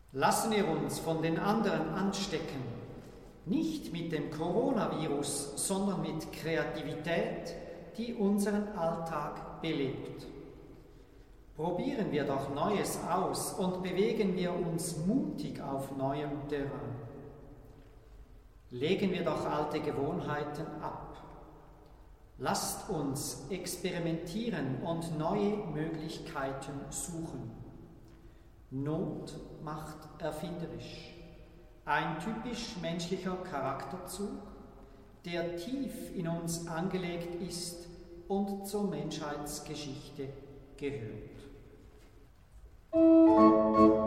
Lassen wir uns von den anderen anstecken, nicht mit dem Coronavirus, sondern mit Kreativität, die unseren Alltag belebt. Probieren wir doch Neues aus und bewegen wir uns mutig auf neuem Terrain. Legen wir doch alte Gewohnheiten ab. Lasst uns experimentieren und neue Möglichkeiten suchen. Not macht erfinderisch. Ein typisch menschlicher Charakterzug, der tief in uns angelegt ist und zur Menschheitsgeschichte gehört.